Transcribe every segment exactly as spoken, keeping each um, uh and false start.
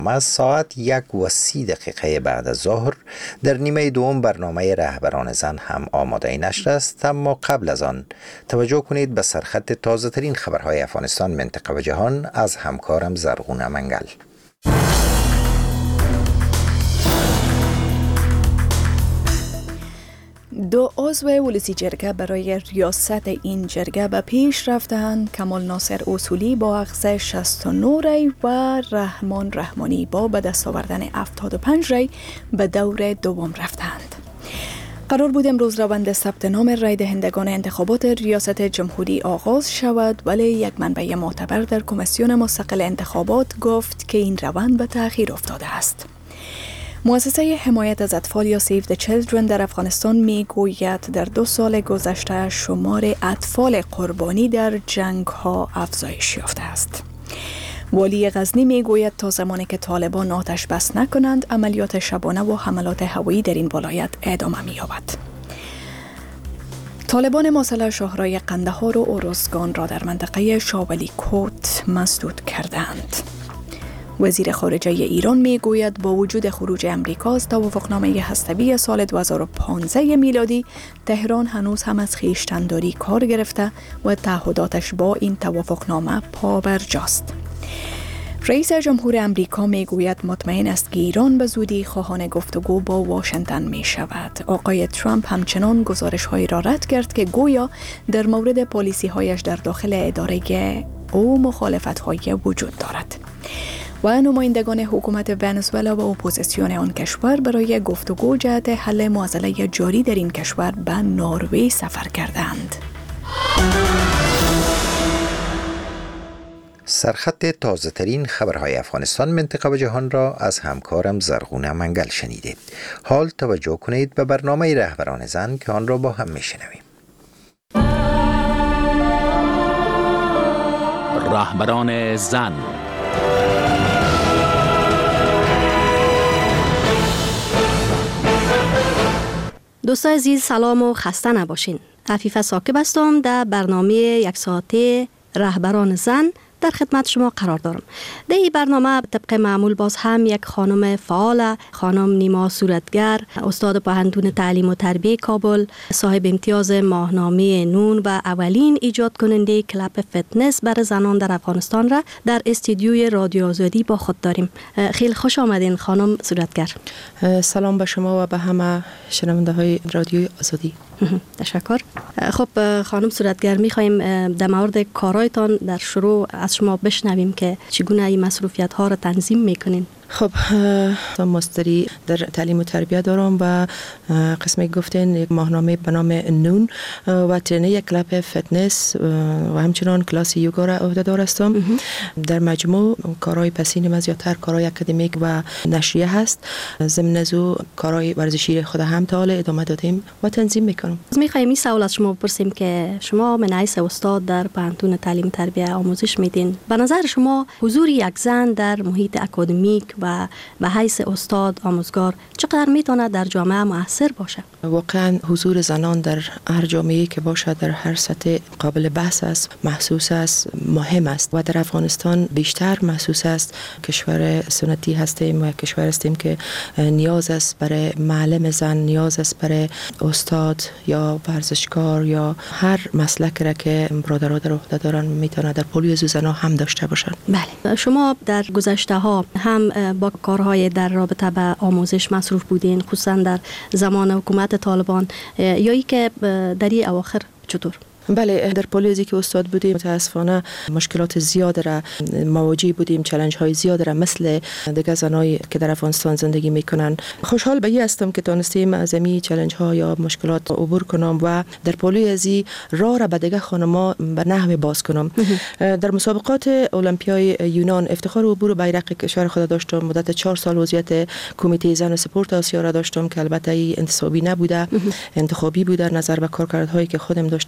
از ساعت یک و سی دقیقه بعد از ظهر در نیمه دوم برنامه رهبران زن هم آماده نشر است، اما قبل از آن توجه کنید به سرخط تازه ترین خبرهای افغانستان، منطقه و جهان از همکارم زرغونه منگل. دو عضو ولسی جرگه برای ریاست این جرگه به پیش رفتند. کمال ناصر اصولی با اخذ شصت و نه رای و رحمان رحمانی با به دست آوردن هفتاد و پنج رای به دور دوم رفتند. قرار بود امروز روند ثبت نام رای دهندگان انتخابات ریاست جمهوری آغاز شود، ولی یک منبع معتبر در کمیسیون مستقل انتخابات گفت که این روند به تأخیر افتاده است. مؤسسه حمایت از اطفال یا سیو د چیلدرن در افغانستان می گوید در دو سال گذشته شمار اطفال قربانی در جنگ ها افزایش یافته است. والی غزنی می گوید تا زمانی که طالبان آتش بس نکنند عملیات شبانه و حملات هوایی در این ولایت ادامه می یابد. طالبان مسلح شهرهای قندهار و ارزگان را در منطقه شاولی کوت مسدود کردند. وزیر خارجه ایران می گوید با وجود خروج امریکا از توافقنامه هسته‌ای سال دو هزار و پانزده میلادی، تهران هنوز هم از خویشتن‌داری کار گرفته و تعهداتش با این توافقنامه پابرجاست. رئیس جمهور امریکا می گوید مطمئن است که ایران به زودی خواهان گفتگو با واشنگتن می شود. آقای ترامپ همچنان گزارش هایی را رد کرد که گویا در مورد پالیسی هایش در داخل اداره او مخالفت هایی وجود دارد. و نمایندگان حکومت ونزوئلا و اپوزیسیون آن کشور برای گفتگو جهت حل معضله جاری در این کشور به نروژ سفر کردند. سرخط تازه ترین خبرهای افغانستان، منطقه و جهان را از همکارم زرغونه منگل شنیدید. حال توجه کنید به برنامه رهبران زن که آن را با هم میشنویم. رهبران زن. دوستای عزیز سلام و خسته نباشین. عفیفه ساکب هستم. در برنامه یک ساعته رهبران زن در خدمت شما قرار دارم. در این برنامه طبق معمول باز هم یک خانم فعال، خانم نیما صورتگر، استاد پوهنتون تعلیم و تربیه کابل، صاحب امتیاز ماهنامه نون و اولین ایجاد کننده کلاب فتنس برای زنان در افغانستان را در استودیوی رادیو آزادی با خود داریم. خیلی خوش آمدین خانم صورتگر. سلام به شما و به همه شنونده های رادیو آزادی. تشکر. خب خانم صورتگر، می‌خوایم در مورد کارایتان در شروع از شما بشنویم که چگونه این مصروفیت ها را تنظیم میکنین. خب ماستری در تعلیم و تربیت دارم و قسمی گفتین یک ماهنامه به نام نون و ترینر یک کلاب فتنس و همچنان کلاس یوگا را عهده‌دار هستم. در مجموع کارهای پسینم از زیادتر کارهای اکادمیک و نشریه هست. ضمن از او کارهای ورزشی خود هم تا حالا ادامه دادیم و تنظیم میکنم. میخوایم این سوال از شما بپرسیم که شما من حیث استاد در پوهنتون تعلیم تربیت آموزش میدین. به نظر شما حضور یک زن در محیط اکادمیک و به حیث استاد آموزگار چقدر میتونه در جامعه مؤثر باشه؟ واقعا حضور زنان در هر جامعه‌ای که باشه در هر سطح قابل بحث است، محسوس است، مهم است و در افغانستان بیشتر محسوس است. کشور سنتی هستیم و کشور هستیم که نیاز است برای معلم زن، نیاز است برای استاد یا ورزشکار یا هر مسلک را که برادرها در عهده دارن میتونه در پولی از زنها هم داشته باشن. بله، شما در گذشته ها هم با کارهای در رابطه با آموزش مصروف بودین، خصوصا در زمان حکومت طالبان، یا ای که در این اواخر چطور؟ بله، در پولیزی که استاد بودیم متاسفانه مشکلات زیاد را مواجه بودیم، چالش های زیاد را مثل دیگر زنایی که در افغانستان زندگی میکنن. خوشحال به این هستم که تونستیم از این چالش ها یا مشکلات عبور کنم و در پولیزی راه را به دیگر خانم‌ها به نحو باز کنم. در مسابقات المپیای یونان افتخار عبور بیرق کشور خود داشتم. مدت چهار سال وضعیت کمیته زن سپورت آسیا را داشتم که البته انتصابی نبوده، انتخابی بوده نظر به کارکردهایی که خودم داشتیم.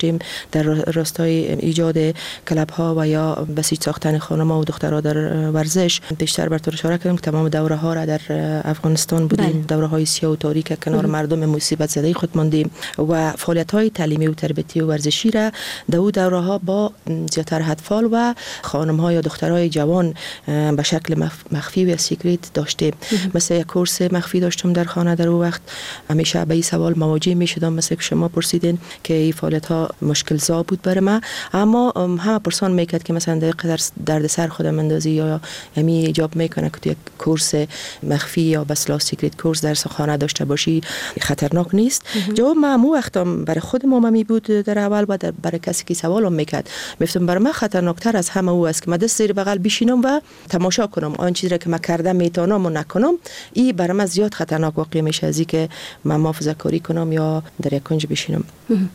در راستای ایجاد کلب ها و یا بسیج ساختن خانم‌ها و دخترها در ورزش بیشتر بر طور اشاره کردم که تمام دوره ها را در افغانستان بودیم، دوره های سیاه و تاریک کنار مردم مصیبت زده خود ماندیم و فعالیت های تعلیمی و تربیتی و ورزشی را در اون دوره ها با زیاتر اطفال و خانم ها یا دخترای جوان به شکل مخفی و سیکرت داشتیم. مثلا یک کورس مخفی داشتم در خانه در اون وقت. همیشه به این سوال مواجه می شدم مثل که شما پرسیدین که این فعالیت ها مشکل زا بود برای من، اما همه پرسان میکرد که مثلا در درد سر خودم اندازی یا یعنی ایجاب میکنه که تو یک کورس مخفی یا بس لا سیکرت کورس در خانه داشته باشی خطرناک نیست. جواب من مو وقتم برای خود ما می بود در اول و برای کسی که سوالم میکرد میفتم برای من خطرناکتر از همه او است که من دست زیر بغل بشینم و تماشا کنم آن چیزی را که من کردم میتونم و نکنم. این برای من زیاد خطرناک واقع میشه از اینکه من محافظه کاری کنم یا در یک کنج بشینم.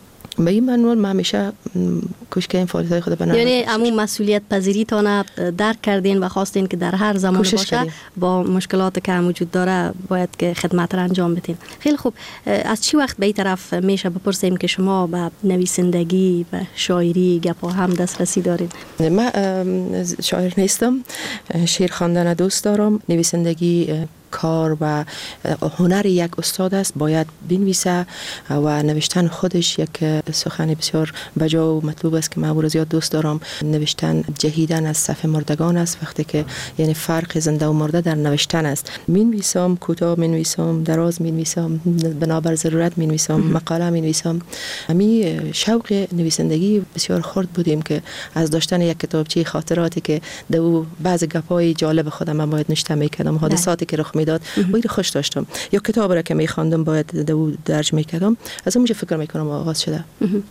به این منوال من همیشه کوشش این فعالیت‌های خود بنام، یعنی عموم مسئولیت پذیری تانا درک کردین و خواستین که در هر زمان باشه کردیم. با مشکلات که وجود داره باید که خدمت را انجام بدین. خیلی خوب، از چی وقت به این طرف میشه بپرسیم که شما به نویسندگی و شاعری گپا هم دسترسی دارین؟ من شاعر نیستم، شعر خواندن دوست دارم. نویسندگی کار و هنر یک استاد است، باید بنویسه و نوشتن خودش یک سخن بسیار بجا و مطلوب است که من او را زیاد دوست دارم. نوشتن جهیدن از صف مردگان است، وقتی که یعنی فرق زنده و مرده در نوشتن است. مینویسم، کوتاه مینویسم، دراز مینویسم، بنابر ضرورت مینویسم، مقاله مینویسم. همین شوق نویسندگی بسیار خرد بودیم که از داشتن یک کتابچه خاطراتی که دو بعض گپای جالب خودم من باید نوشته میکردم، حادثاتی که رخ میداد باید خوش داشتم، یا کتاب را که میخواندم باید دو درج میکردم. از اونجا فکر میکنم آغاز شده.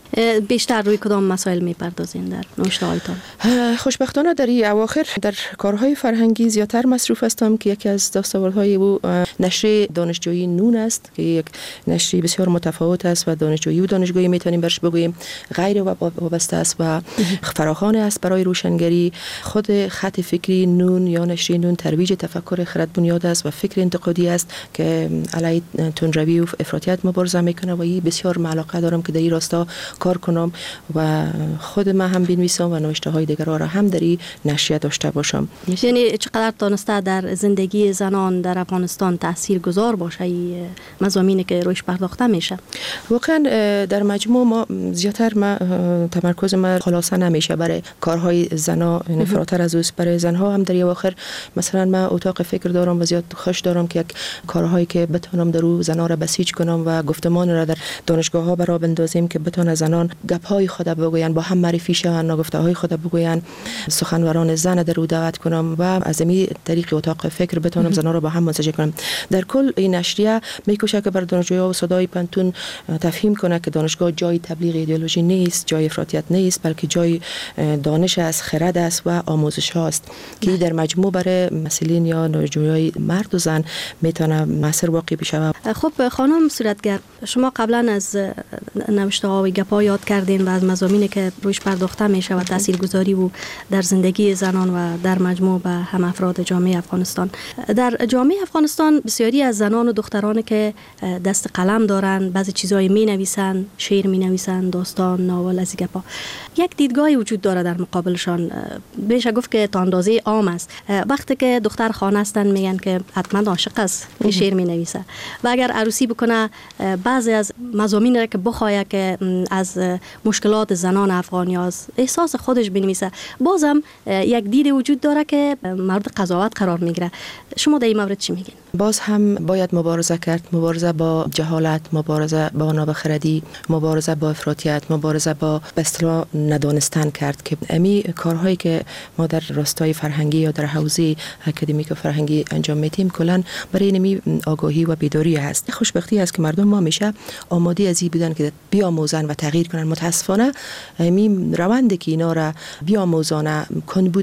بیشتر روی کدام مسائل میپردازین در نوشته هایتان؟ خوشبختانه در این اواخر در کارهای فرهنگی زیادتر مصروف هستم که یکی از دستاوردهای او نشر دانشجویی نون است که یک نشری بسیار متفاوت است و دانشجویی و دانشگاهی میتونیم برش بگوییم غیر وابسته است و فراخوان است برای روشنگری. خود خط فکری نون یا نشری نون ترویج تفکر خرد بنیاد است و فکر انتقادی است که علیه تندروی و افراطیت مبارزه میکنه و این بسیار علاقه دارم که در این راستا کار کنم و خود من هم بنویسم و نوشته های دیگر را هم در این نشریه داشته باشم. یعنی چقدر تونسته در زندگی زنان در افغانستان تأثیر گذار باشه این مضامینی که رویش پرداخته میشه؟ واقعا در مجموع ما زیادتر ما تمرکز ما خلاصه نمیشه برای کارهای زنا، فراتر از اوست. برای زنها هم در اواخر مثلا ما اتاق فکر دارم و زیاد خوش دارم که یک کارهایی که بتونم در او زنان را بسیج کنم و گفتمان را در دانشگاه ها برا بندازیم که بتونه زنان گپ های خود بگوین، با هم معرفی شوند، نگفته های خود بگوین، سخنوران زن در او دعوت کنم و از این طریق اتاق فکر بتونم زنان را با هم منسجم کنم. در کل این نشریه میکوشه که بر دانشجوها و صدای پنتون تفهیم کنه که دانشگاه جای تبلیغ ایدئولوژی نیست، جای افراطیت نیست، بلکه جای دانش است، خرد است و آموزش هاست که در مجموع برای مسئولین یا دانشجوهای مرد و زن میتونه مؤثر واقع بشه. خب خانم صورتگر، شما قبلا از نوشته ها و گپا یاد کردین و از مضامینی که روش پرداخته میشه و تاثیرگذاری و در زندگی زنان و در مجموع به هم افراد جامعه افغانستان. در جامعه افغانستان بسیاری از زنان و دخترانی که دست قلم دارن، بعضی چیزایی می نویسن، شعر می نویسن، داستان، ناول، از گپا، یک دیدگاهی وجود داره در مقابلشان. بشه گفت که تا اندازه عام است. وقتی که دختر خانه هستن میگن که حتما عاشق است که شعر می نویسه و اگر عروسی بکنه بعضی از مضامین را که بخواه که از مشکلات زنان افغانی از احساس خودش بنویسه، بازم یک دید وجود داره که مورد قضاوت قرار میگیره. شما در این مورد چی میگین؟ باز هم باید مبارزه کرد، مبارزه با جهالت، مبارزه با نابخردی، مبارزه با افراطیت، مبارزه با به اصطلاح ندانستن کرد که امی کارهایی که ما در راستای فرهنگی یا در حوزه اکادمیک فرهنگی انجام میدیم کلا برای نمی آگاهی و بیداری است. خوشبختی است که مردم ما میشه آماده از این بودن که بیاموزن و تغییر کنن. متاسفانه امی روندی که اینا را بیاموزانه کن بوده،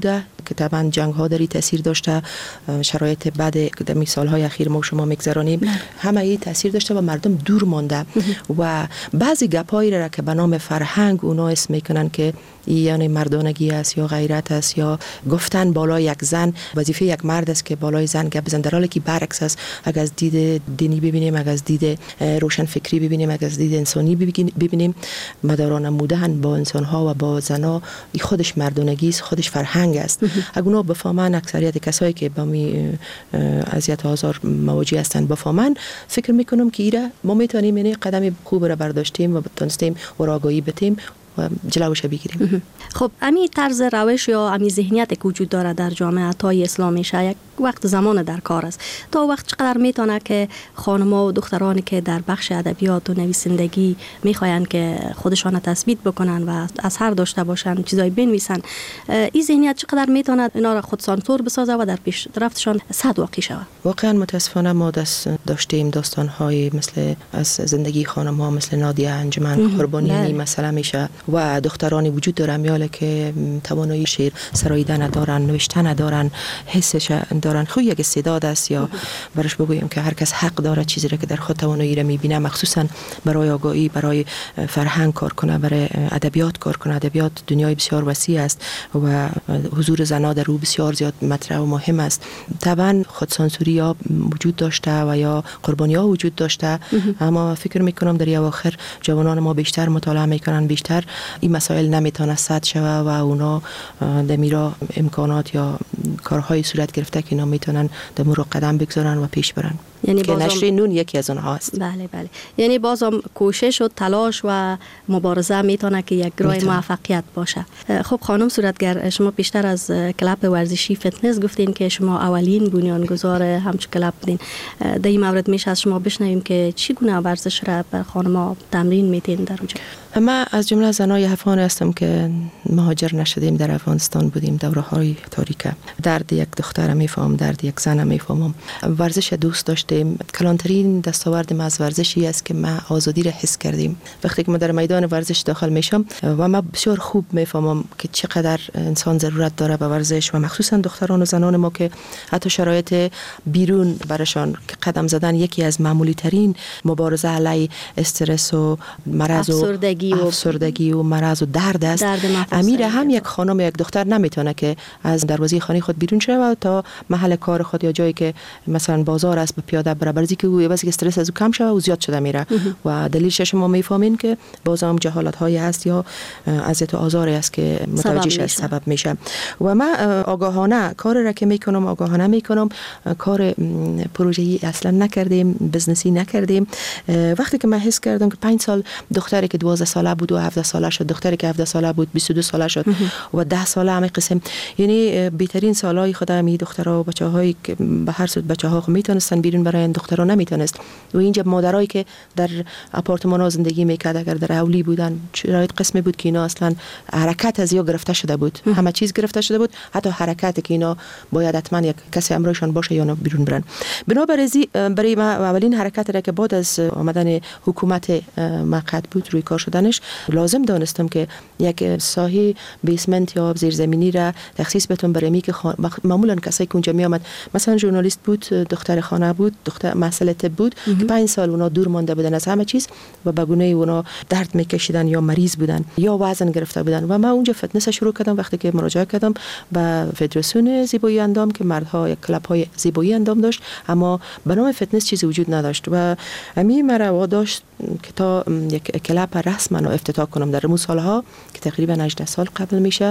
که طبعا جنگ ها داری تاثیر داشته، شرایط بد که در سالهای اخیر ما شما میگذرانیم همه ای تاثیر داشته و مردم دور مانده و بعضی گپایی را که به نام فرهنگ اونا اسم میکنن که یعنی مردانگی است یا غیرت است یا گفتن بالای یک زن وظیفه یک مرد است که بالای زن گپ بزنه، در حالی که برعکس است. اگر از دید دینی ببینیم، اگر از دید روشن فکری ببینیم، اگر از دید انسانی ببینیم، مداران نمودن با انسان ها و با زنا خودش مردانگی است، خودش فرهنگ است. اگر اونا بفهمن، اکثریت کسایی که با می اذیت و آزار مواجه هستند بفهمن، فکر میکنم که ایره ما میتونیم یعنی قدم خوب را برداشتیم و بتونستیم و آگاهی بتیم و جلوش بگیریم. خب امی طرز روش یا امی ذهنیت که وجود داره در جامعه تای اسلامی شه یک وقت زمان در کار است، تا وقت چقدر میتونه که خانم‌ها و دخترانی که در بخش ادبیات و نویسندگی میخواین که خودشان تثبیت بکنن و اثر داشته باشن، چیزای بنویسن، این ذهنیت چقدر میتونه اینا را خود سانسور بسازه و در پیش رفتشان صد واقعی شود؟ واقعا متاسفانه ما دست داشتیم داستان‌های مثل از زندگی خانم‌ها مثل نادیه انجمن قربانی مثلا میشه و دخترانی وجود دارن میاله که توانایی شعر سراییدن ندارن، نوشتن ندارن، حسش دارن، خو یک استعداد است یا برش بگویم که هر کس حق داره چیزی را که در خود توانایی را میبینه مخصوصا برای آگاهی، برای فرهنگ کار کنه، برای ادبیات کار کنه. ادبیات دنیای بسیار وسیع است و حضور زنان در او بسیار زیاد مطرح و مهم است. طبعا خودسانسوری ها وجود داشته و یا قربانی ها وجود داشته، اما فکر میکنم در اواخر جوانان ما بیشتر مطالعه میکنن، بیشتر این مسائل نمیتونه سد شوه و اونا در میرا امکانات یا کارهای صورت گرفته که اینا میتونن در مورد قدم بگذارن و پیش برن. یعنی که نشر نون یکی از اونها است. بله بله. یعنی بازم کوشش و تلاش و مبارزه میتونه که یک راه موفقیت باشه. خب خانم صورتگر، شما بیشتر از کلاب ورزشی فتنس گفتین که شما اولین بنیانگذار همچون کلاب بودین. در این مورد میشه از شما بشنویم که چگونه ورزش را بر خانم‌ها تمرین میتین در اونجا؟ ما از جمله زنای افغان هستم که مهاجر نشدیم، در افغانستان بودیم دوره‌های تاریکه. درد یک دختر میفهمم، درد یک زن میفهمم. ورزش دوست داشتیم. کلانترین دستاورد ما از ورزشی است که ما آزادی را حس کردیم. وقتی که ما در میدان ورزش داخل میشم و ما بسیار خوب میفهمم که چقدر انسان ضرورت داره به ورزش و مخصوصا دختران و زنان ما که حتی شرایط بیرون برشان که قدم زدن یکی از معمولی ترین مبارزه علیه استرس و مرض و افسردگی و افسردگی و مرض و درد است. امیر هم یک خانم یک دختر نمیتونه که از دروازه خانه خود بیرون شود تا محل کار خود یا جایی که مثلا بازار است به پیاده بره، برای که او واسه استرس از او کم شود و زیاد شده میره و دلیلش شما میفهمین که بازم جهالت هایی هست یا اذیت و آزاری است که متوجهش از سبب میشه. و من آگاهانه کار را که میکنم آگاهانه میکنم، کار پروژه‌ای اصلا نکردیم، بزنسی نکردیم. وقتی که من حس کردم که پنج سال دختری که دوازده ساله بود و هفده ساله شد، دختری که هفده ساله بود بیست و دو ساله شد و ده ساله همین قسم، یعنی بهترین سالهای خودم می دخترها و بچه‌هایی که به هر صورت بچه‌ها میتونستن بیرون برای دخترها نمیتونست و اینجا مادرایی که در آپارتمان‌ها زندگی میکرد اگر در اولی بودن شرایط قسمی بود که اینا اصلا حرکت از یا گرفته شده بود، همه چیز گرفته شده بود، حتی حرکتی که اینا باید حتما یک کسی همراهشان باشه یا بیرون برن. بنابراین برای ما اولین حرکت را که بعد از آمدن حکومت مقعد بود روی کار شدنش لازم دانستم که یک ساحه بیسمنت یا زیرزمینی را تخصیص بتون برای می که خان... معمولا کسایی که اونجا می آمد مثلا ژورنالیست بود، دختر خانه بود، دختر مسئله طب بود که پنج سال اونا دور مانده بودن از همه چیز و به گونه اونا درد میکشیدن یا مریض بودن یا وزن گرفته بودن و من اونجا فتنس شروع کردم. وقتی که مراجعه کردم به فدراسیون زیبایی اندام که مردها یک کلاب های زیبایی اندام داشت اما به نام فتنس چیزی وجود نداشت و همین مرا داشت که تا یک کلاب رسما افتتاح کنم در اون سالها که تقریبا هجده سال قبل میشه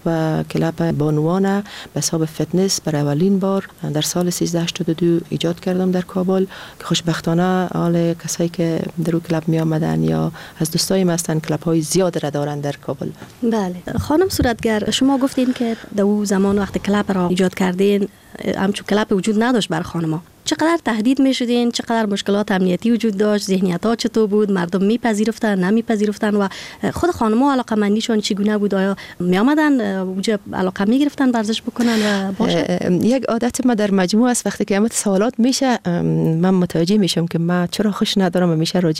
و کلاب بانوان به حساب فتنس برای اولین بار در سال سیزده هشتاد و دو ایجاد کردم در کابل که خوشبختانه حال کسایی که در اون کلاب می آمدن یا از دوستای ما هستن کلاب های زیاد را دارن در کابل. بله خانم صورتگر، شما گفتین که در اون زمان وقت کلاب را ایجاد کردین همچون کلاب وجود نداشت بر خانم‌ها. چقدر تهدید میشدین؟ چقدر مشکلات امنیتی وجود داشت؟ ذهنیت ها چطور بود؟ مردم میپذیرفتن نمیپذیرفتن و خود خانم‌ها علاقه مندیشون چگونه بود؟ آیا می آمدن اونجا علاقه میگرفتن ورزش بکنن و باشه؟ یک عادت ما در مجموعه است وقتی که امت سوالات میشه من متوجه میشم که من چرا خوش ندارم و میشه راجع به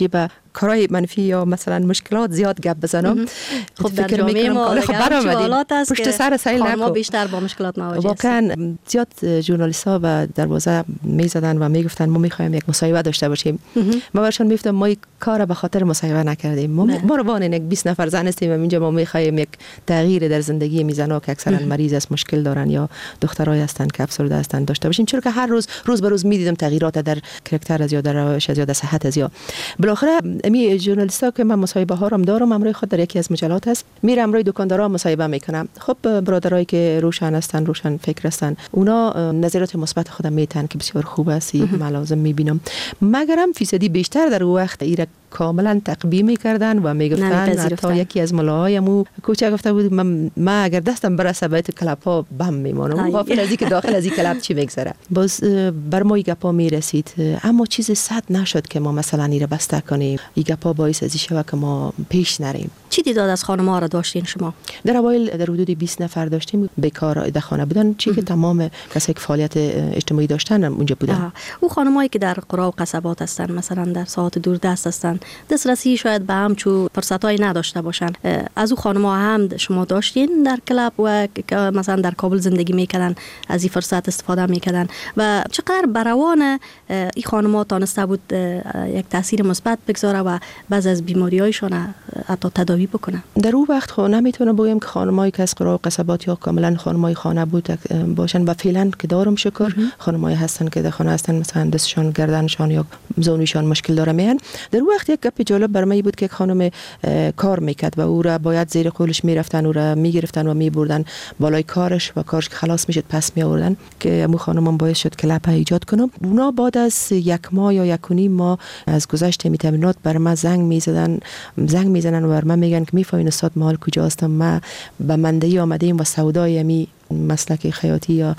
کارهای منفی یا مثلا مشکلات زیاد گپ بزنم. خب در جامعه ما حالات است پشت سر سیل نکو بیشتر با مشکلات مواجه هستیم. واقعا زیاد ژورنالیست ها و دروازه میزدن و میگفتن ما میخوایم یک مصاحبه داشته باشیم. ما برشون میگفتم ما کار به خاطر مصاحبه نکردیم. ما ما رو وان یک بیست نفر زن هستیم و اینجا ما میخوایم یک تغییر در زندگی میزنا که اکثرا مریض است، مشکل دارن یا دخترای هستن که افسرده هستن داشته باشیم، چون که هر روز روز به روز میدیدم تغییرات در کاراکتر از یا در روش از یا در صحت از یا بالاخره امی ژورنالیستا که من مصاحبه ها رو دارم امروز خود در یکی از مجلات هست، میرم امروز دکاندارا مصاحبه میکنم. خب برادرایی که روشن هستن، روشن فکر هستن، اونا نظرات مثبت خودم میتن که بسیار خوب است، ملازم میبینم. مگرم فیصدی بیشتر در وقت ایره کاملا تقبیح میکردن و میگفتن حتی یکی از ملاهایمو کوچه گفته بود من, من اگر دستم برسه بیت کلپا بم میمانم، غافل از اینکه داخل از این کلپ چی میگذره. باز بر ما گپا میرسید، اما چیز صد نشد که ما مثلا ایره بسته کنیم. این گپا باعث از شوه که ما پیش نریم. چی دیداد از خانم‌ها را داشتین شما؟ در اوایل در حدود بیست نفر داشتیم، بیکار در خانه بودن، چی که تمام کسایی که فعالیت اجتماعی داشتن اونجا بودن. او خانمایی که در قرا و قصبات هستن، مثلا در ساحات دوردست هستن، دسترسی شاید به همچو فرصتای نداشته باشن، از او خانم‌ها هم شما داشتین در کلاب و مثلا در کابل زندگی میکردن، از این فرصت استفاده میکردن و چقدر بروان این خانم‌ها تانسته بود یک تاثیر مثبت بگذاره و بعض از بیماری‌هایشون حتی تداوی بکنه؟ در اون وقت خب نمیتونم بگم که خانمایی که از قرا و قصبات یا کاملا خانمای خانه بود باشن و فعلا که دارم شکر خانمایی هستن که در خانه هستن، مثلا دستشان گردنشان یا زانوشان مشکل داره میان. در اون وقت یک گپ جالب برام بود که یک خانم کار میکرد و او را باید زیر قولش میرفتن، او را میگرفتن و میبردن بالای کارش و کارش که خلاص میشد پس می آوردن که مو خانمم باعث شد که لپه ایجاد کنم. اونا بعد از یک ماه یا یک و نیم ماه از گذشت می تمرینات بر ما زنگ میزدن زنگ میزنن و بر من میگن که میفهمین استاد مال کجا هستم، ما به مندهی آمدیم و سودای می مسلک خیاطی یا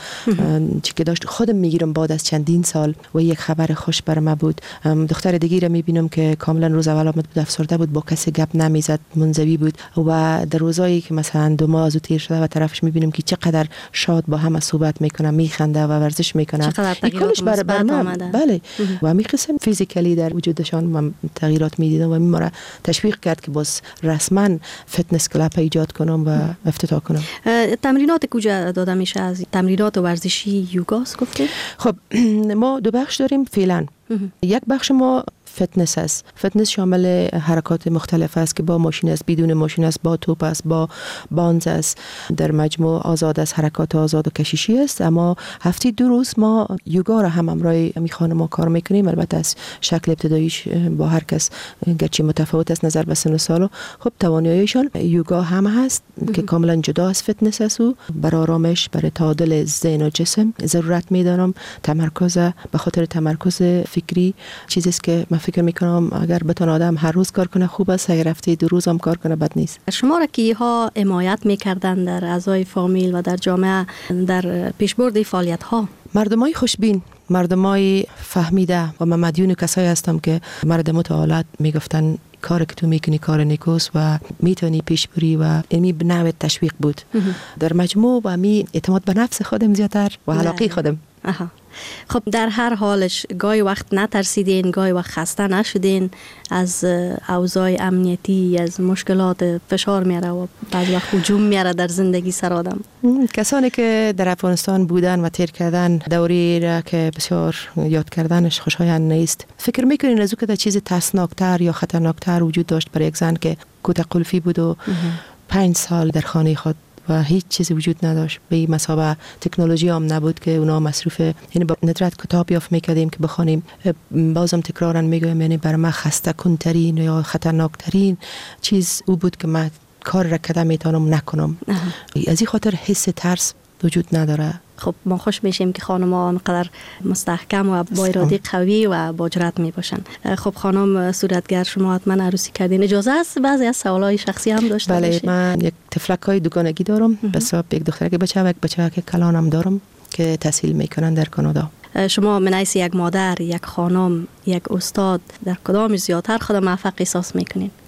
چی که داشت خودم میگیرم بعد از چندین سال و یک خبر خوش بر ما بود. دختر دیگه را میبینم که کاملا روز اول آمد بود، افسرده بود، با کسی گپ نمیزد، منزوی بود و در روزایی که مثلا دو ماه از او تیر شده و طرفش میبینم که چقدر شاد با هم صحبت میکنه، میخنده و ورزش میکنه. این کلش بر بر ما بله و می قسم فیزیکالی در وجودشان من تغییرات میدیدم و می مرا تشویق کرد که باز رسما فتنس کلاب ایجاد کنم و افتتاح کنم. تمرینات کجا داده میشه؟ از تمرینات ورزشی یوگاست گفتید؟ خب ما دو بخش داریم فعلا. یک بخش ما فتنس است. فتنس شامل حرکات مختلف است که با ماشین است، بدون ماشین است، با توپ است، با بانز است، در مجموع آزاد است، حرکات آزاد و کششی است. اما هفته دو روز ما یوگا را هم امرای می خانم کار میکنیم، البته از شکل ابتداییش با هر کس گرچه متفاوت است نظر به سن و سال. خب تواناییشان یوگا هم هست که کاملا جدا از فتنس است و برای آرامش، برای تعادل ذهن و جسم ضرورت میدانم. تمرکز به خاطر تمرکز فکری چیزی است که فکر میکنم اگر بتونه آدم هر روز کار کنه خوب است، اگر هفته دو روز هم کار کنه بد نیست. شما را که ها حمایت میکردن در اعضای فامیل و در جامعه در پیشبرد فعالیت ها؟ مردمای خوشبین، مردمای فهمیده و من مدیون کسایی هستم که مردم متعالت میگفتن کار که تو میکنی کار نیکوست و میتونی پیش بری و اینی به نوع تشویق بود. در مجموع و می اعتماد به نفس خودم زیادتر و علاقه خودم. آها. خب در هر حالش گاهی وقت نترسیدین، گاهی وقت خسته نشدین از اوضاع امنیتی، از مشکلات فشار میاره و بعض وقت هجوم میاره در زندگی سر آدم؟ کسانی که در افغانستان بودن و تیر کردن دوری را که بسیار یاد کردنش خوشایند نیست، فکر میکنین از او که چیز ترسناکتر یا خطرناکتر وجود داشت برای یک زن که کوته قلفی بود و پنج سال در خانه خود و هیچ چیزی وجود نداشت، به این مثابه تکنولوژی هم نبود که اونا مصروف، یعنی با ندرت کتاب یافت میکردیم که بخونیم. بازم تکرارا میگم یعنی برای من خسته کنترین یا خطرناکترین چیز او بود که من کار را کدام میتونم نکنم. از این خاطر حس ترس وجود نداره. خب ما خوش میشیم که خانم‌ها انقدر مستحکم و با اراده قوی و با جرأت می باشن. خب خانم صورتگر، شما حتما عروسی کردین، اجازه است بعضی از سوالای شخصی هم داشته بله باشید؟ من یک تفلکای دوگانگی دارم، بس یک دخترک بچه و یک بچه که کلانم دارم که تحصیل میکنن در کانادا. شما من حیث یک مادر، یک خانم، یک استاد در کدام زیادتر خود موفق احساس میکنین؟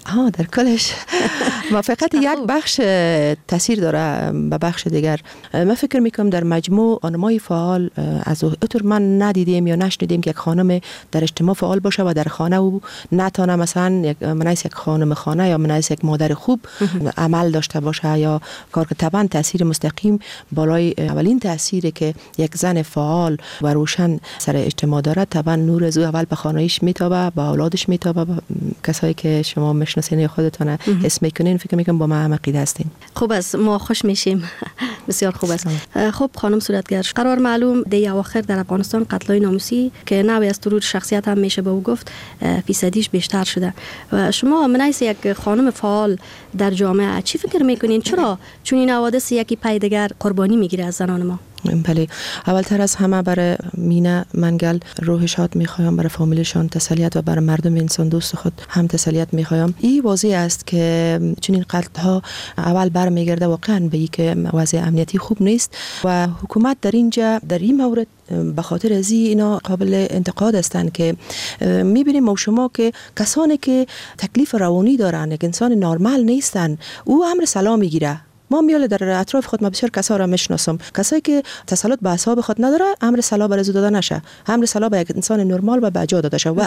ها در کلش موافقت یک بخش تاثیر داره به بخش دیگر. من فکر میکنم در مجموع آنمای فعال از اطور من ندیدیم یا نشنیدیم که یک خانم در اجتماع فعال باشه و در خانه او نتانه مثلا یک منایس یک خانم خانه یا منایس یک مادر خوب عمل داشته باشه یا کار که طبعا تاثیر مستقیم بالای اولین تاثیری که یک زن فعال و روشن سر اجتماع داره طبعا نور از او اول به خانه‌ایش میتابه، با اولادش میتابه، با کسایی که شما میشناسین یا خودتون حس میکنین. فکر میکنم با ما هم عقیده هستین. خوب است، ما خوش میشیم. بسیار خوب است. خب خانم صورتگر، قرار معلوم دی اواخر در افغانستان قتل‌های ناموسی که نوعی از ترور شخصیت هم میشه به او گفت فیصدیش بیشتر شده و شما منایس یک خانم فعال در جامعه چی فکر میکنین؟ چرا چون این حوادث یکی پای دیگر قربانی میگیره از زنان ما؟ بله، اولتر از همه برای مینا منگل روح شاد میخوایم، برای فامیلشان تسلیت و برای مردم انسان دوست خود هم تسلیت میخوایم. این واضح است که چنین قتل ها اول برمیگرده واقعا به اینکه وضع امنیتی خوب نیست و حکومت در اینجا در این مورد به خاطر از اینا قابل انتقاد هستند که میبینیم ما شما که کسانی که تکلیف روانی دارن، یک انسان نرمال نیستن، او امر سلام میگیره. ما میاله در اطراف خود ما بسیار کسا را میشناسم، کسایی که تسلط به اعصاب خود نداره، امر صلاح بر داده نشه، امر صلاح به یک انسان نرمال و بجا داده شه و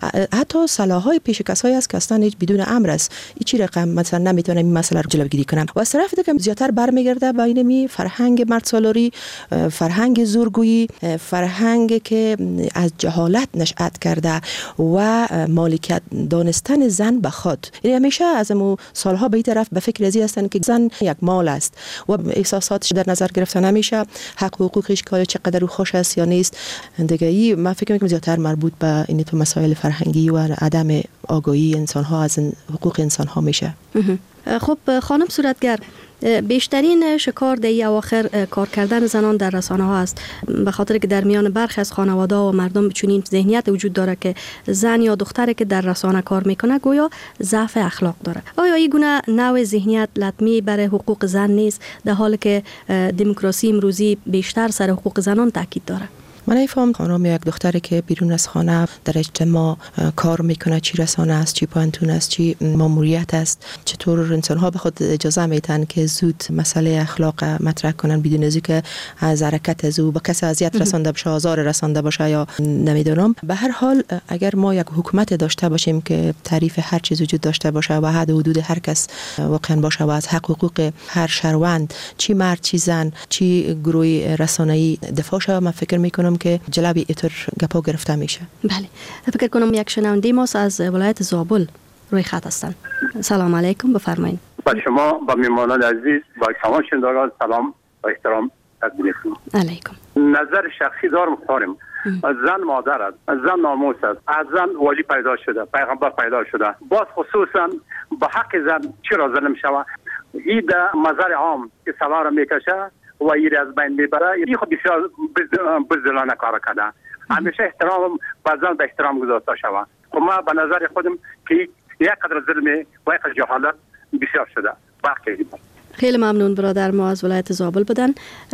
حتی صلاحای پیش کسایی است که اصلا هیچ بدون امر است این چی رقم مثلا نمیتونه این مسئله رو جلوگیری کنن. و از طرف دیگه زیاتر برمیگرده به این می فرهنگ مرد سالاری، فرهنگ زورگویی، فرهنگ که از جهالت نشأت کرده و مالکیت دانستن زن به خود. این همیشه از مو سالها به این طرف به فکر ازی هستن که زن یک مال است و احساساتش در نظر گرفته نمیشه، حق و حقوقش که چقدر رو خوش است یا نیست. دیگه ای من فکر میکنم زیادتر مربوط به این تو مسائل فرهنگی و عدم آگاهی انسان ها از حقوق انسان ها میشه. خب خانم صورتگر، بیشترین شکار در اواخر کار کردن زنان در رسانه ها است، به خاطر که در میان برخی از خانواده و مردم چنین ذهنیت وجود داره که زن یا دختری که در رسانه کار میکنه گویا ضعف اخلاق داره. آیا این گونه نوع ذهنیت لطمی برای حقوق زن نیست، در حالی که دموکراسی امروزی بیشتر سر حقوق زنان تاکید داره؟ من ایفام خانم یک دختری که بیرون از خانه در اجتماع کار میکنه، چی رسانه است، چی پانتون است، چی ماموریت است، چطور انسان ها به خود اجازه میتن که زود مسئله اخلاق مطرح کنن بدون از که از حرکت از او به کسی اذیت رسانده باشه، آزار رسانده باشه یا نمیدونم. به هر حال اگر ما یک حکومت داشته باشیم که تعریف هر چیز وجود داشته باشه و حد و حدود هر کس واقعا باشه و از حق حقوق هر شهروند چی مرد چی زن چی گروه رسانه‌ای دفاع شه، من فکر میکنم که جلبی اتر گپا گرفته میشه. بله، فکر کنم یک شنونده ماست از ولایت زابل روی خط هستن. سلام علیکم، بفرمایید. با شما با میهمانان عزیز با شما شنوندگان سلام و احترام تقدیم میکنم. علیکم. نظر شخصی دارم خانم، زن مادر است، زن ناموس است، از زن ولی پیدا شده، پیغمبر پیدا شده. باز خصوصا با حق زن چرا ظلم شود؟ این در مظهر عام که سوار میکشه و این از بین میبره، این خود بسیار بزدلانه کار کرده. همیشه احترام به زن به احترام گذاشته شود. و ما به نظر خودم که یک قدر ظلم و یک قدر جهالت بسیار شده. باقی خیلی ممنون برادر ما از ولایت زابل بودن.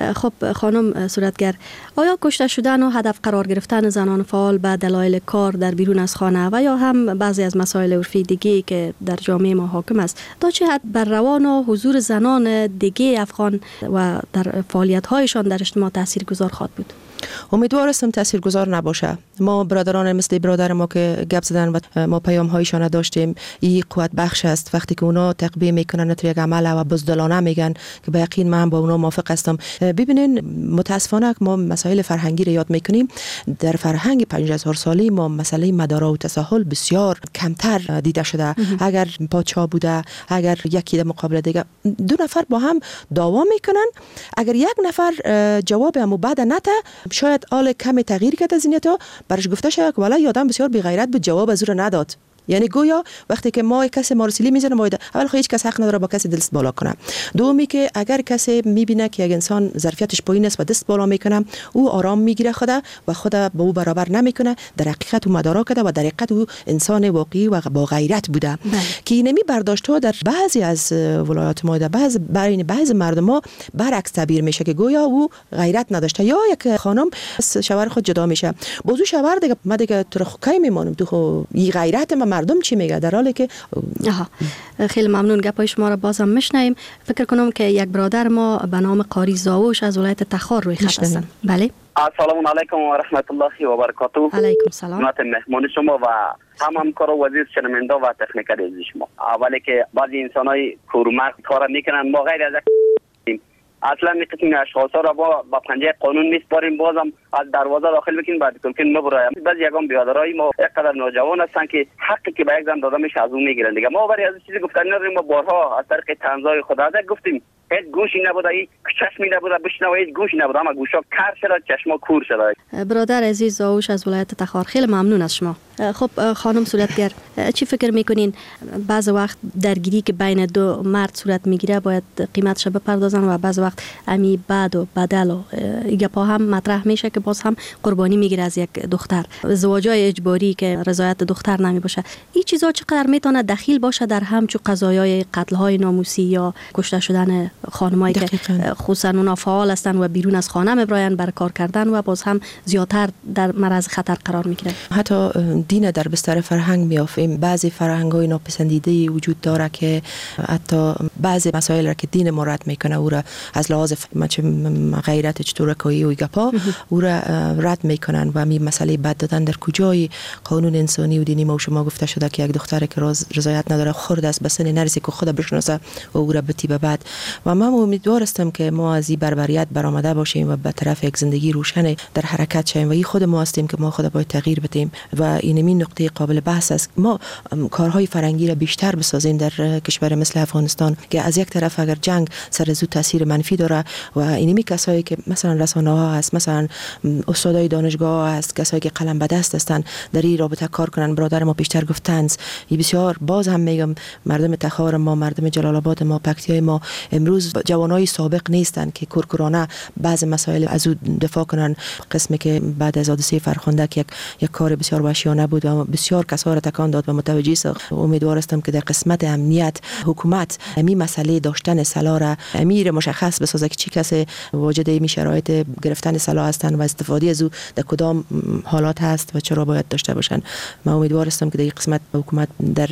خب خانم صورتگر، آیا کشته شدن و هدف قرار گرفتن زنان فعال به دلایل کار در بیرون از خانه و یا هم بعضی از مسائل عرفی دیگه که در جامعه ما حاکم است تا چه حد بر روان و حضور زنان دیگه افغان و در فعالیت هایشان در اجتماع تاثیرگذار خواهد بود؟ امیدوار هستم تاثیرگذار نباشه. ما برادران مثل برادر ما که گپ زدن و ما پیام هایشان داشتیم، این قوت بخش است وقتی که اونا تقبیه میکنن تو یک عمل و بزدلانه میگن که به یقین من با اونا موافق هستم. ببینین متاسفانه ما مسائل فرهنگی رو یاد میکنیم. در فرهنگ پنجاه هزار سالی ما مسئله مدارا و تساهل بسیار کمتر دیده شده. اگر پادشاه بوده، اگر یکی در مقابل دیگه دو نفر با هم دعوا میکنن، اگر یک نفر جواب همو بعد نته شاید آل کمی تغییر کرد از اینتا برش گفته شد که والا یادم بسیار بی غیرت بود جواب از رو نداد. یعنی گویا وقتی که ما کسی مارسیلی میزنه ما اول خو هیچ کس حق نداره با کسی دست بالا کنه. دومی که اگر کسی میبینه که یک انسان ظرفیتش پایین است و دست بالا میکنه، او آرام میگیره خدا و خدا با او برابر نمیکنه. در حقیقت او مدارا کرده و در حقیقت او انسان واقعی و با غیرت بوده که نمی برداشت ها در بعضی از ولایات ما در بعض بین بعض مردم ها برعکس تعبیر میشه که گویا او غیرت نداشته یا یک خانم شوهر خود جدا میشه. بازو شوهر دیگه ما دیگه تو خو کی میمانم تو خو ای غیرت ما مردم چی میگه، در حالی که آها. خیلی ممنون، گپای شما را بازم میشنویم. فکر کنم که یک برادر ما به نام قاری زاوش از ولایت تخار روی خط هستن. بله. السلام علیکم و رحمت الله و برکاته. علیکم سلام. خدمت مهمان شما و هم همکار و وزیر شنونده و تکنیکر عزیز شما. اولی که بعضی انسانای کورمک کار میکنن، ما غیر از اصلا این قسم اشخاص را با با پنجه قانون میسپاریم، بازم از دروازه داخل بکنیم بعد کلکن مبرایم. بعضی یگان بیادرای ما اینقدر نوجوان هستن که حقی که به یک زن داده میشه از اون میگیرن دیگه. ما برای از چیزی گفتن نداریم، ما بارها از طریق طنزای خدا گفتیم هیچ گوشی نبوده، هیچ چشمی نبوده بشنوه، هیچ گوشی نبوده، اما گوشا کر شده، چشما کور شده. برادر عزیز زاوش از ولایت تخار، خیلی ممنون از شما. خب خانم صورتگر، چی فکر میکنین بعض وقت درگیری که بین دو مرد صورت میگیره باید قیمتش بپردازن و بعض وقت امی بعد و بدل و گپا هم مطرح میشه که باز هم قربانی میگیره از یک دختر، ازدواجای اجباری که رضایت دختر نمی باشه. این چیزا چقدر میتونه دخیل باشه در همچو قضایای قتل های ناموسی یا کشته شدن خانمایی که خصوصا اونا فعال هستن و بیرون از خانه میبراین بر کار کردن و باز هم زیادتر در معرض خطر قرار میگیرن. حتی دین در بستر فرهنگ میافیم. بعضی فرهنگ‌های ناپسندیده وجود داره که حتی بعضی مسائل را که دین ما رد میکنه او را از لحاظ غیرت اجتماعی و گپا او را رد میکنن و می مسئله بد دادن در کجای قانون انسانی و دینی ما و شما گفته شده که یک دختر که رضایت نداره خرد است به سن نرسه که خود بشناسه و او را بتی به بعد. و من امیدوار هستم که ما از این بربریت برآمده باشیم و به طرف یک زندگی روشن در حرکت شیم و این خود ما هستیم که ما خود باید تغییر بدیم و این نقطه قابل بحث است. ما کارهای فرنگی را بیشتر بسازیم در کشور مثل افغانستان که از یک طرف اگر جنگ سر زو تاثیر منفی داره و اینمی کسایی که مثلا رسانه ها هست، مثلا استادای دانشگاه هست، کسایی که قلم به دست هستند در این رابطه کار کنن. برادر ما بیشتر گفتند این بسیار، باز هم میگم مردم تخار ما، مردم جلال آباد ما، پکتیای ما امروز جوانای سابق نیستن که کورکورانه بعض مسائل از او دفاع کنن. قسمی که بعد از حادثه فرخنده که یک یک کار بسیار وحشیانه بود و بسیار کسا را تکان داد و متوجه ساخت. امیدوار هستم که در قسمت امنیت حکومت همین مسئله داشتن سلاح را امیر مشخص بسازه که چی کسی واجد این شرایط گرفتن سلاح هستند و استفاده از او در کدام حالات هست و چرا باید داشته باشند. من امیدوار هستم که در این قسمت حکومت در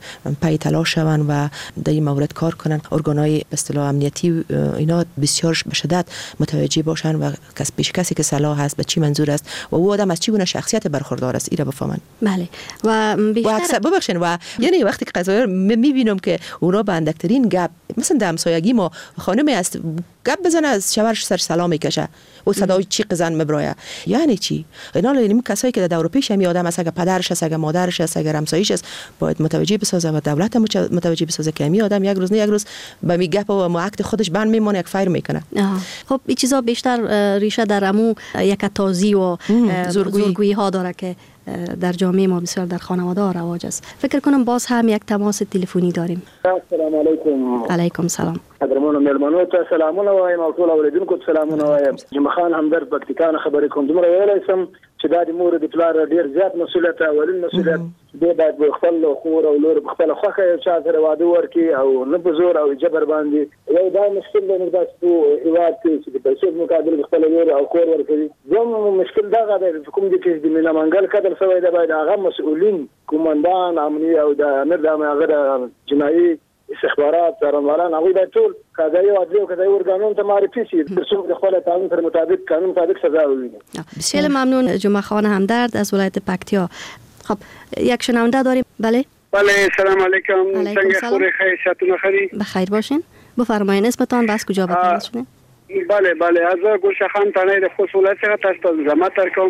پی تلاش شوند و در این مورد کار کنند. ارگانهای به اصطلاح امنیتی اینا بسیار به شدت متوجه باشن و کس پیش کسی که سلاح هست به چی منظور است و او آدم از چی گونه شخصیت برخوردار است ایرا بفهمن. بله و بیشتر ببخشید و یعنی وقتی که قضایا میبینم که اونا به اندکترین گپ مثلا در همسایگی ما خانمی است گپ بزنه از شوهرش سر سلام میکشه و صدای چیق زن مبرایه، یعنی چی؟ اینا این کسایی که در دور پیش هم آدم است، اگه پدرش است، اگه مادرش است، اگه همسایه‌اش است، باید متوجه بسازه و دولت متوجه بسازه که این آدم یک روز نه یک روز به می گپ و معاکد خودش بند میمونه، یک فایر میکنه. خب این چیزا بیشتر ریشه در امو یک تازی و زورگویی ها داره که در جامعه ما بسیار در خانواده ها رواج است. فکر کنم باز هم یک تماس تلفنی داریم. السلام علیکم. علیکم سلام. قدرمنو مهربانو ته سلامونه وایم او ټول اوریدونکو ته سلامونه وایم. جمعه خان همدرد پکتیکان خبرې کوم. دومره ویلی سم چې دا د مور د پلار ډیر زیات مسؤلیت او اولین مسؤلیت دی باید خپل خور او لور خپل خوخه یو چا سره واده ورکي او نه په زور او جبر باندې یو دا مشکل دی نه تاسو هیواد کې چې د پیسو مقابل خپل لور او کور ورکوي. زموږ مشکل دا غواړي چې کوم دي چې د مینا منګل کډر سوی دی باید هغه مسؤلین کومندان امنیه او د امر د هغه جنایي استخبارات څارنوالان هغوی باید ټول قضایي او عدلي او قضایي ارګانونو ته معرفي شي تر څو د خپل قانون سره مطابق قانون مطابق سزا وویني. خیلی ممنون. جمعه خان همدرد از ولایت پکتیا. خب یک شنونده داریم. بله بله سلام علیکم. څنګه خوري خیر شاتونه خری بخیر باشین. بفرمایید اسمتان بس کجا بتونید شدین؟ بله بله از گلشه خان تنه د خصوصیت څخه تاسو زما تر کوم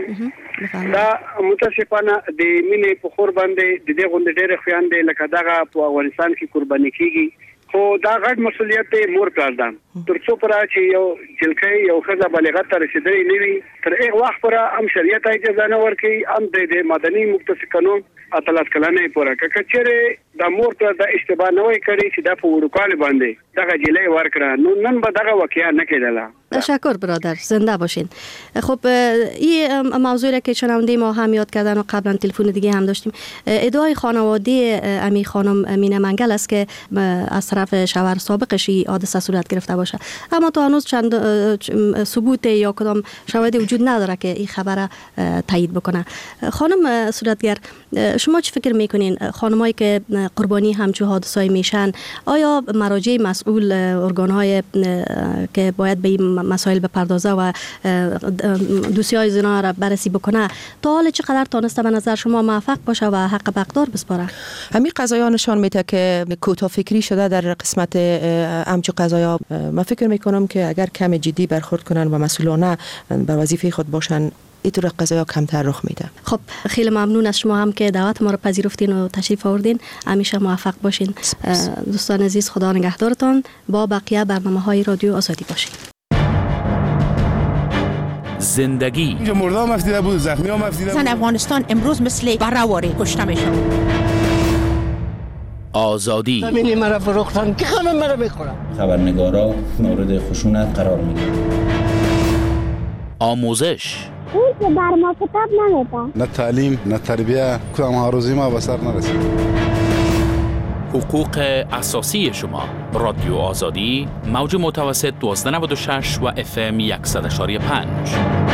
دا متاسفانه د مینې په خور باندې د دې غونډې ډېر خويان دي لکه دغه په افغانستان کې قرباني کیږي خو دا غټ مسولیت دی مور پلان تر څو پر چې یو جلکې یو خزه بالغت ته رسیدلې نه وي تر هغه وخت پر هم شریعت اجازه نه ورکي هم د مدني مختص قانون اتلس کلنې پوره کچره د مور ته د اشتباه نه وای کړی چې د په ورکوال باندې دغه جلې ورکړه نو نن به دغه واقعیا نه کېدله تشکر برادر، زنده باشین. خب این موضوعی که شنونده ما هم یاد کردن و قبلا تلفن دیگه هم داشتیم، ادعای خانواده امی خانم مینه منگل است که از طرف شوهر سابقش این حادثه صورت گرفته باشه، اما تا هنوز چند ثبوت یا کدام شواهدی وجود نداره که این خبر تایید بکنه. خانم صورتگر، شما چه فکر میکنین خانمایی که قربانی همچو حادثه‌ای میشن، آیا مراجع مسئول ارگان‌های که باید به این مسائل بپردازه و دوسیای زنا را بررسی بکنه تا حال چقدر تانسته به نظر شما موفق باشه و حق به اقدار بسپاره؟ همین قضایا نشان میده که کوتاه فکری شده در قسمت همچو قضایا. من فکر میکنم که اگر کم جدی برخورد کنن و مسئولانه به وظیفه خود باشن، اینطور قضایا کمتر رخ میده. خب خیلی ممنون از شما هم که دعوت ما رو پذیرفتین و تشریف آوردین. همیشه موفق باشین. دوستان عزیز، خدا نگهدارتان. با بقیه برنامه‌های رادیو آزادی باشین. زندگی اینجا مرده هم مفتیده بود، زخمی هم مفتیده بود. زن افغانستان امروز مثل برهواری کشته میشن. آزادی زمینی مرا فروختن که همه مرا میخورن. خبرنگارا مورد خشونت قرار میگیرن. آموزش اون که بر ما کتاب نمیده. نه تعلیم نه تربیه، کدام هاروزی ما به سر نرسید. حقوق اساسی شما. رادیو آزادی، موج متوسط دوازده نود و شش و اف ام صد و شش و پنج.